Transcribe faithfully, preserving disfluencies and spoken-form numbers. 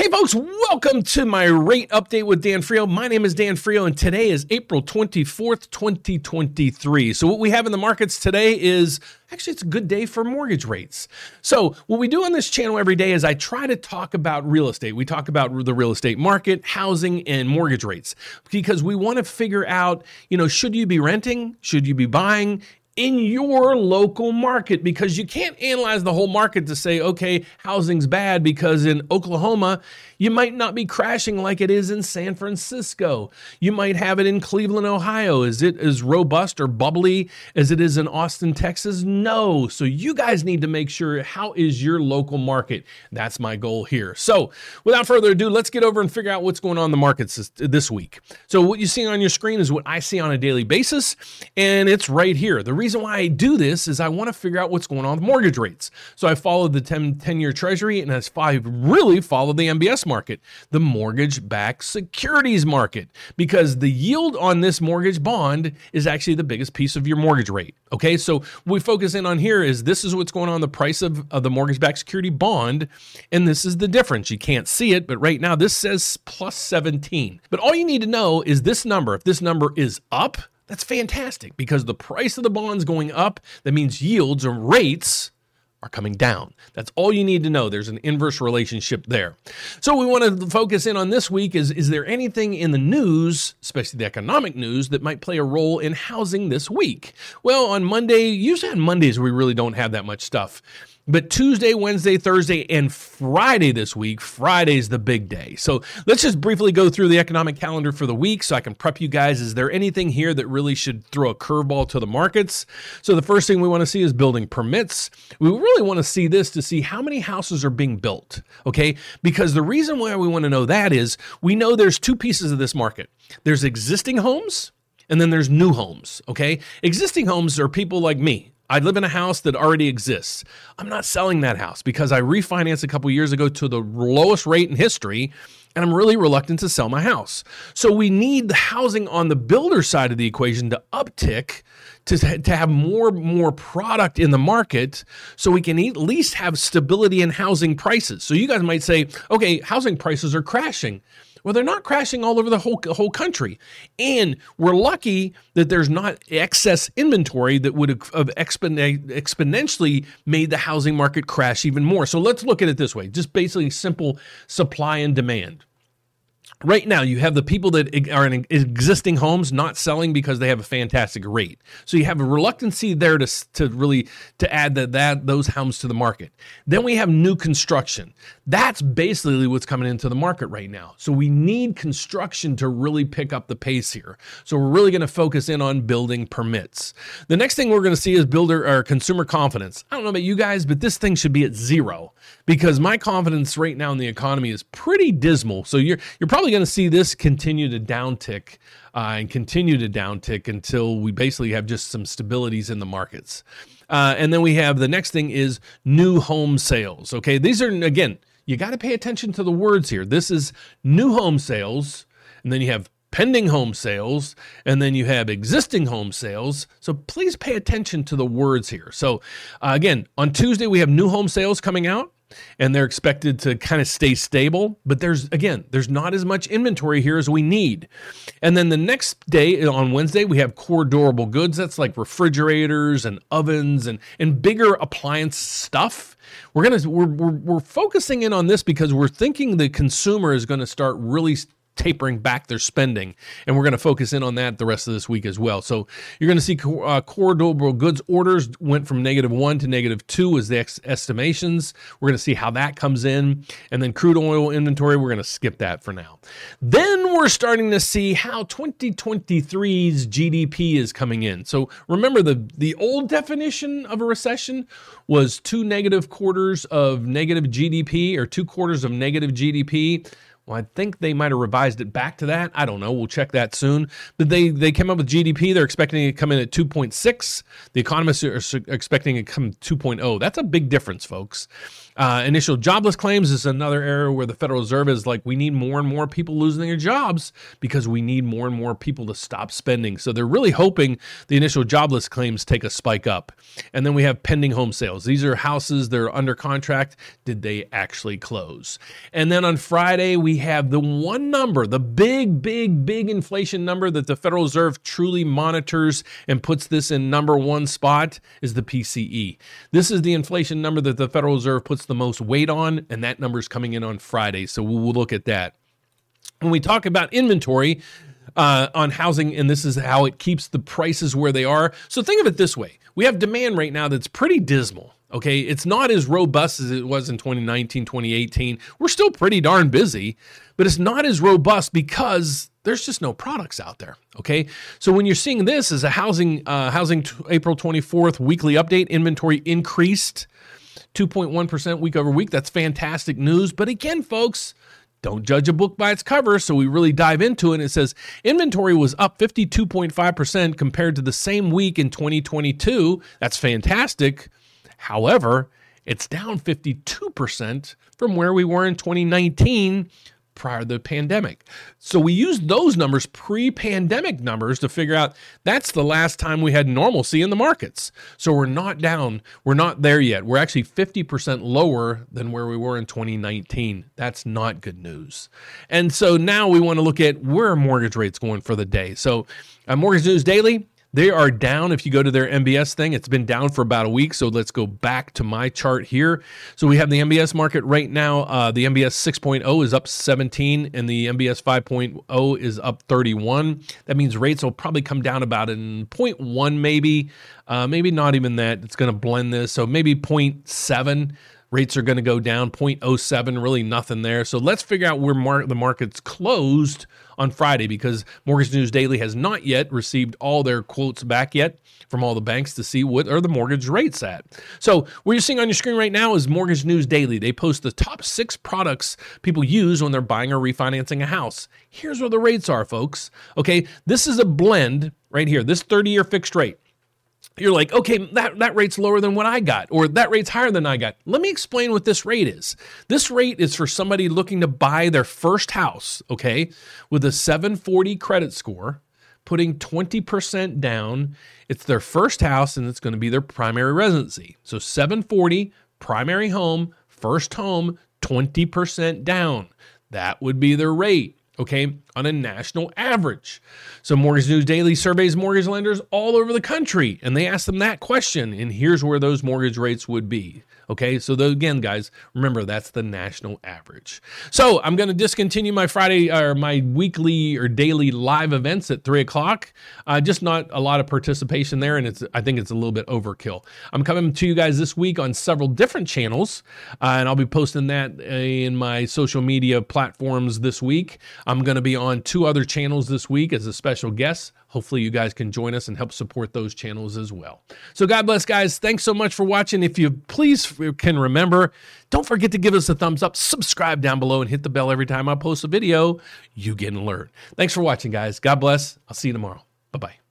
Hey folks, welcome to my rate update with Dan Frio. My name is Dan Frio and today is April twenty-fourth, twenty twenty-three. So what we have in the markets today is, actually it's a good day for mortgage rates. So what we do on this channel every day is I try to talk about real estate. We talk about the real estate market, housing, and mortgage rates because we want to figure out, you know, should you be renting? Should you be buying? In your local market, because you can't analyze the whole market to say, okay, housing's bad because in Oklahoma, you might not be crashing like it is in San Francisco. You might have it in Cleveland, Ohio. Is it as robust or bubbly as it is in Austin, Texas? No. So you guys need to make sure, how is your local market? That's my goal here. So without further ado, let's get over and figure out what's going on in the markets this, this week. So what you see on your screen is what I see on a daily basis, and it's right here. The reason why I do this is I want to figure out what's going on with mortgage rates. So I followed the ten-year Treasury, and as I really followed the M B S market, the mortgage-backed securities market, because the yield on this mortgage bond is actually the biggest piece of your mortgage rate. Okay, so what we focus in on here is this is what's going on the price of, of the mortgage-backed security bond, and this is the difference. You can't see it, but right now this says plus seventeen. But all you need to know is this number. If this number is up, that's fantastic because the price of the bond's going up. That means yields or rates are coming down. That's all you need to know. There's an inverse relationship there. So we want to focus in on this week is, is there anything in the news, especially the economic news, that might play a role in housing this week? Well, on Monday, usually on Mondays, we really don't have that much stuff. But Tuesday, Wednesday, Thursday, and Friday this week, Friday's the big day. So let's just briefly go through the economic calendar for the week so I can prep you guys. Is there anything here that really should throw a curveball to the markets? So the first thing we want to see is building permits. We really want to see this to see how many houses are being built, okay? Because the reason why we want to know that is we know there's two pieces of this market. There's existing homes, and then there's new homes, okay? Existing homes are people like me. I live in a house that already exists. I'm not selling that house because I refinanced a couple years ago to the lowest rate in history, and I'm really reluctant to sell my house. So we need the housing on the builder side of the equation to uptick, to, to have more, more product in the market so we can at least have stability in housing prices. So you guys might say, okay, housing prices are crashing. Well, they're not crashing all over the whole whole country. And we're lucky that there's not excess inventory that would have expon- exponentially made the housing market crash even more. So let's look at it this way, just basically simple supply and demand. Right now, you have the people that are in existing homes not selling because they have a fantastic rate. So you have a reluctancy there to, to really to add that, that those homes to the market. Then we have new construction. That's basically what's coming into the market right now. So we need construction to really pick up the pace here. So we're really going to focus in on building permits. The next thing we're going to see is builder or consumer confidence. I don't know about you guys, but this thing should be at zero because my confidence right now in the economy is pretty dismal. So you're you're probably going to see this continue to downtick uh, and continue to downtick until we basically have just some stabilities in the markets. Uh, and then we have the next thing is new home sales. Okay, these are, again, you got to pay attention to the words here. This is new home sales, and then you have pending home sales, and then you have existing home sales. So please pay attention to the words here. So uh, again, on Tuesday, we have new home sales coming out, and they're expected to kind of stay stable. But there's, again, there's not as much inventory here as we need. And then the next day, on Wednesday, we have core durable goods. That's like refrigerators and ovens and, and bigger appliance stuff. We're gonna we're, we're we're focusing in on this because we're thinking the consumer is going to start really tapering back their spending, and we're going to focus in on that the rest of this week as well. So you're going to see uh, core durable goods orders went from negative one to negative two as the ex- estimations. We're going to see how that comes in, and then crude oil inventory, we're going to skip that for now. Then we're starting to see how twenty twenty-three's G D P is coming in. So remember, the the old definition of a recession was two negative quarters of negative G D P or two quarters of negative G D P. Well, I think they might have revised it back to that. I don't know. We'll check that soon. But they, they came up with G D P. They're expecting it to come in at two point six. The economists are expecting it to come two point oh. That's a big difference, folks. Uh, initial jobless claims is another area where the Federal Reserve is like, we need more and more people losing their jobs because we need more and more people to stop spending. So they're really hoping the initial jobless claims take a spike up. And then we have pending home sales. These are houses that are under contract. Did they actually close? And then on Friday, we have the one number, the big, big, big inflation number that the Federal Reserve truly monitors and puts this in number one spot is the P C E. This is the inflation number that the Federal Reserve puts the most weight on, and that number is coming in on Friday. So we'll look at that. When we talk about inventory uh, on housing, and this is how it keeps the prices where they are. So think of it this way. We have demand right now that's pretty dismal. Okay, it's not as robust as it was in twenty nineteen, twenty eighteen. We're still pretty darn busy, but it's not as robust because there's just no products out there. Okay, so when you're seeing this as a housing uh, housing t- April twenty-fourth weekly update, inventory increased two point one percent week over week. That's fantastic news. But again, folks, don't judge a book by its cover. So we really dive into it. And it says inventory was up fifty-two point five percent compared to the same week in twenty twenty-two. That's fantastic. However, it's down fifty-two percent from where we were in twenty nineteen prior to the pandemic. So we used those numbers, pre-pandemic numbers, to figure out that's the last time we had normalcy in the markets. So we're not down. We're not there yet. We're actually fifty percent lower than where we were in twenty nineteen. That's not good news. And so now we want to look at where are mortgage rates going for the day. So uh, Mortgage News Daily, they are down. If you go to their M B S thing, it's been down for about a week. So let's go back to my chart here. So we have the M B S market right now. Uh, the M B S six point oh is up seventeen and the M B S five point oh is up thirty-one. That means rates will probably come down about in zero point one maybe, uh, maybe not even that. It's going to blend this. So maybe zero point seven. Rates are going to go down zero point oh seven, really nothing there. So let's figure out where mar- the market's closed on Friday, because Mortgage News Daily has not yet received all their quotes back yet from all the banks to see what are the mortgage rates at. So what you're seeing on your screen right now is Mortgage News Daily. They post the top six products people use when they're buying or refinancing a house. Here's where the rates are, folks. Okay, this is a blend right here, this thirty-year fixed rate. You're like, okay, that, that rate's lower than what I got, or that rate's higher than I got. Let me explain what this rate is. This rate is for somebody looking to buy their first house, okay, with a seven forty credit score, putting twenty percent down. It's their first house, and it's going to be their primary residency. So seven forty, primary home, first home, twenty percent down. That would be their rate. Okay, on a national average. So Mortgage News Daily surveys mortgage lenders all over the country, and they ask them that question, and here's where those mortgage rates would be. Okay, so the, again, guys, remember that's the national average. So I'm going to discontinue my Friday or my weekly or daily live events at three o'clock. Uh, just not a lot of participation there, and it's I think it's a little bit overkill. I'm coming to you guys this week on several different channels, uh, and I'll be posting that in my social media platforms this week. I'm going to be on two other channels this week as a special guest. Hopefully you guys can join us and help support those channels as well. So God bless, guys. Thanks so much for watching. If you please can remember, don't forget to give us a thumbs up, subscribe down below, and hit the bell every time I post a video. You get an alert. Thanks for watching, guys. God bless. I'll see you tomorrow. Bye-bye.